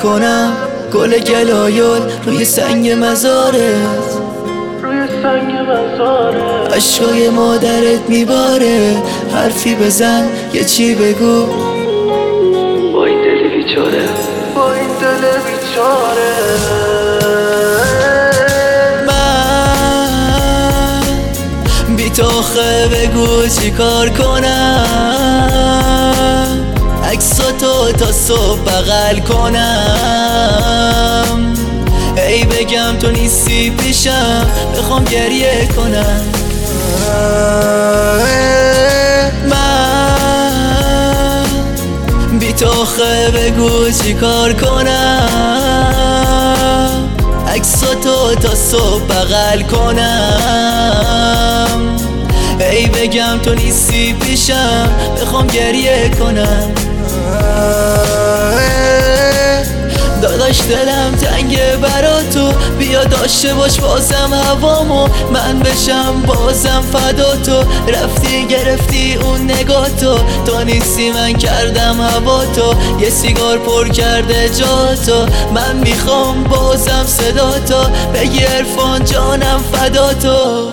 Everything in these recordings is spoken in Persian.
کنم گل گلایل روی سنگ مزارت، عشقای مادرت میباره. حرفی بزن یه چی بگو با این دل بیچاره، با این دل بیچاره. من بی تو آخه بگو چی کار کنم، عکساتو تا صبح بغل کنم، ای بگم تو نیستی پیشم بخوام گریه کنم. من بی تو آخه بگو چی کار کنم، عکساتو تا صبح بغل کنم، ای بگم تو نیستی پیشم بخوام گریه کنم. داداش دلم تنگه برا تو، بیا داشته باش بازم هوامو، من بشم بازم فدا تو. رفتی گرفتی اون نگاتو، تو نیستی من کردم هوا تو، یه سیگار پر کرده جا تو. من میخوام بازم صدا تو، بگی عرفان جانم فدا تو.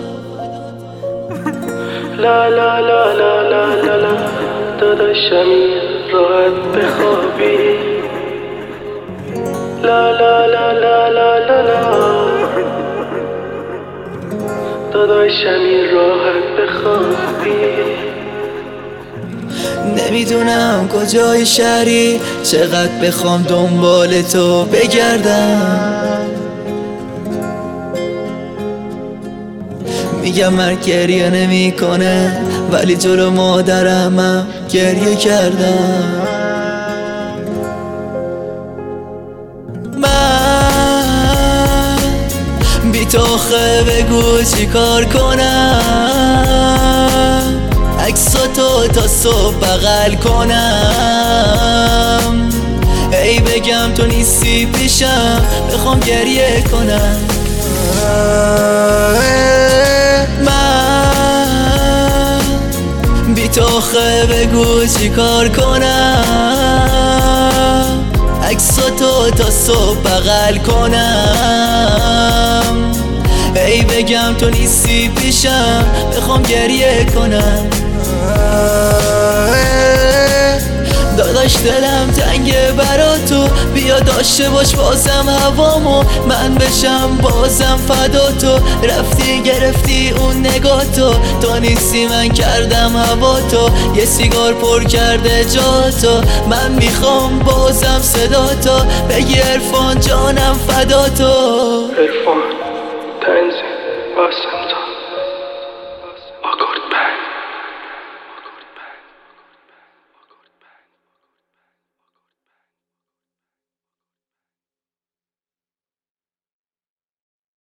لا لا لا لا لا لا لا، داداشمی راحت بخوابی. لا لا لا لا لا لا لا، داداشمی راحت بخوابی. نمیدونم کجای شهری، چقدر بخوام دنبال تو بگردم. میگم مرگ گریه نمی کنه، ولی جلو مادرمم گریه کردم. من بی تو آخه بگو چی کار کنم، عکساتو تا صبح بغل کنم، ای بگم تو نیستی پیشم بخوام گریه کنم. من بی تو آخه بگو چی کار کنم، عکساتو تا صبح بغل کنم، ای بگم تو نیستی پیشم بخوام گریه کنم. داداش دلم تنگه برا تو، بیا داشته باش بازم هوامو، من بشم بازم فدا تو. رفتی گرفتی اون نگاتو، تو نیستی من کردم هوا تو، یه سیگار پر کرده جا تو. من میخوام بازم صدا تو، بگی عرفان جانم فدا تو. عرفان تنزی واسه